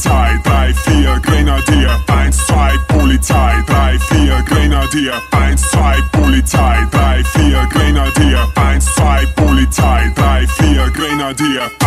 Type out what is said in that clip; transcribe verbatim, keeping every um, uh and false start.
Polizei, drei, vier, Grenadier, eins, zwei, Polizei, drei, vier, Grenadier, eins, zwei, Polizei, drei, vier, Grenadier, eins, zwei, Polizei, drei, vier, Grenadier.